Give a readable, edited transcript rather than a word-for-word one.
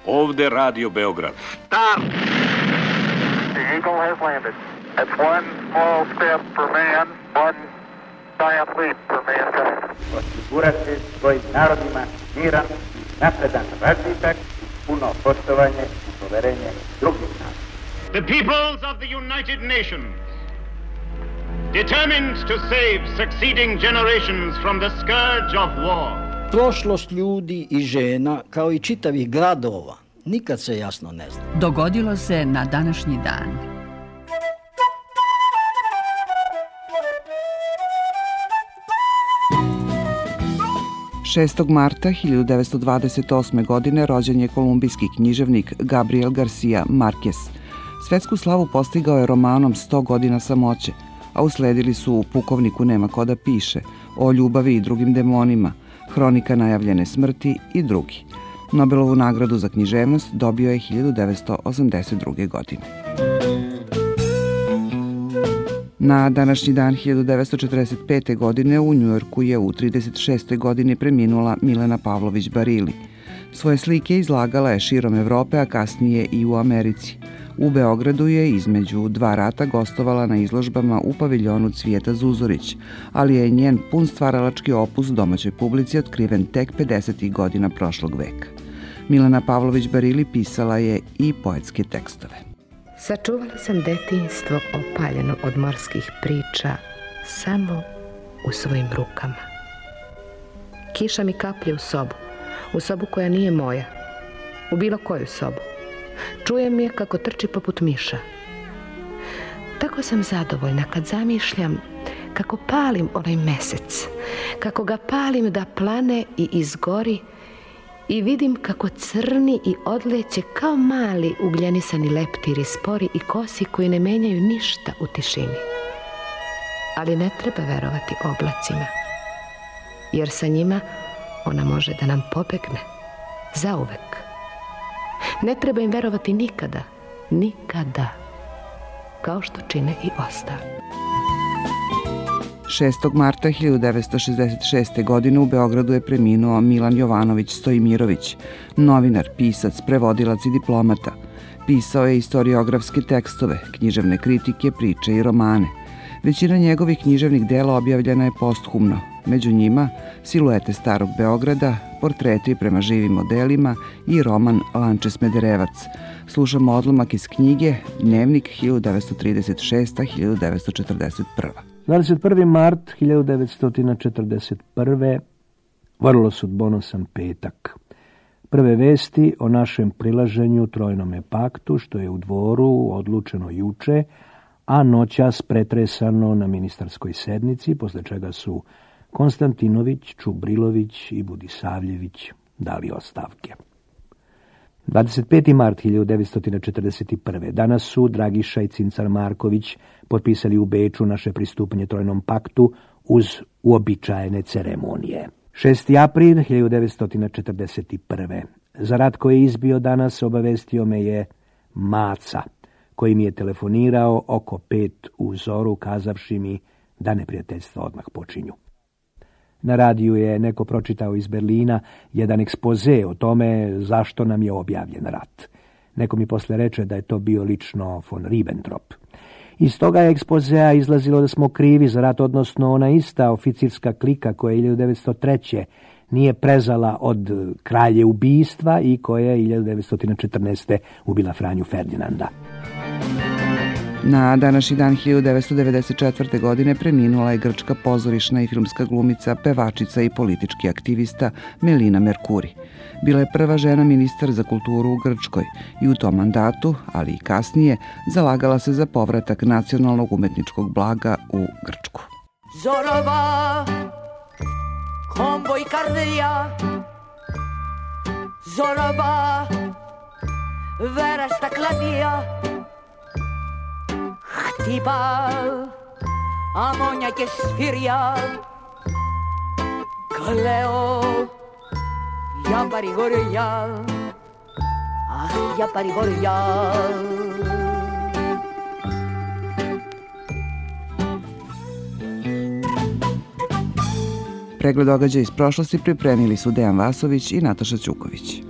Ovde Radio Beograd. Start! The Eagle has landed. That's one small step for man, one giant leap for mankind. Osigurati svojim narodima miran, napredan razvitak, puno poštovanje i poverenje drugih naroda. The peoples of the United Nations, determined to save succeeding generations from the scourge of war. Prošlost ljudi i žena, kao i čitavih gradova, nikad se jasno ne zna. Dogodilo se na današnji dan. Marta 1928. godine rođen je kolumbijski književnik Gabriel Garcia Marquez. Svetsku slavu postigao je romanom 100 godina samoće, a usledili su U pukovniku nema ko da piše, O ljubavi i drugim demonima, Hronika najavljene smrti i drugi. Nobelovu nagradu za književnost dobio je 1982. godine. Na današnji dan 1945. godine u Njujorku je u 36. godini preminula Milena Pavlović Barili. Svoje slike izlagala je širom Evrope, a kasnije i u Americi. U Beogradu je između dva rata gostovala na izložbama u paviljonu Cvijeta Zuzorić, ali je njen pun stvaralački opus domaćoj publici otkriven tek 50. godina prošlog veka. Milena Pavlović Barili pisala je i poetske tekstove. Sačuvala sam detinjstvo opaljeno od morskih priča samo u svojim rukama. Kiša mi kaplje u sobu koja nije moja, u bilo koju sobu. Čujem je kako trči poput miša. Tako sam zadovoljna kad zamišljam kako palim onaj mesec, kako ga palim da plane i izgori i vidim kako crni i odleće kao mali ugljenisani leptiri, spori i kosi koji ne menjaju ništa u tišini. Ali ne treba verovati oblacima, jer sa njima ona može da nam pobegne zauvek. Ne treba im verovati nikada, nikada, kao što čine i ostali. 6. marta 1966. godine u Beogradu je preminuo Milan Jovanović Stojimirović, novinar, pisac, prevodilac i diplomata. Pisao je istoriografske tekstove, književne kritike, priče i romane. Većina njegovih književnih dela objavljena je posthumno, među njima Siluete starog Beograda, Portreti prema živim modelima i roman Lanče Smederevac. Slušamo odlomak iz knjige Dnevnik 1936-1941. 21. mart 1941. vrlo sudbonosan petak. Prve vesti o našem prilaženju Trojnome paktu, što je u Dvoru odlučeno juče, a noćas pretresano na ministarskoj sednici, posle čega su Konstantinović, Čubrilović i Budisavljević dali ostavke. 25. mart 1941. Danas su Dragiša i Cincar Marković potpisali u Beču naše pristupanje Trojnom paktu uz uobičajene ceremonije. 6. april 1941. Za rat koji je izbio danas obavestio me je Maca, koji mi je telefonirao oko 5 u zoru, kazavši mi da neprijateljstva odmah počinju. Na radiju je neko pročitao iz Berlina jedan ekspoze o tome zašto nam je objavljen rat. Neko mi posle reče da je to bio lično von Ribbentrop. Iz toga je ekspozea izlazilo da smo krivi za rat, odnosno ona ista oficirska klika koja 1903. nije prezala od kralje ubistva i koja je 1914. ubila Franju Ferdinanda. Na današnji dan 1994. godine preminula je grčka pozorišna i filmska glumica, pevačica i politički aktivista Melina Merkuri. Bila je prva žena ministar za kulturu u Grčkoj i u tom mandatu, ali i kasnije, zalagala se za povratak nacionalnog umetničkog blaga u Grčku. Zorova, kombo i kardelja, Zorova, vera stakladija, χτύπα αμμόνια και σφύρια, κλαίω για παρηγοριά, αχ για παρηγοριά. Pregled događaja iz prošlosti pripremili su Dejan Vasović i Nataša Ćuković.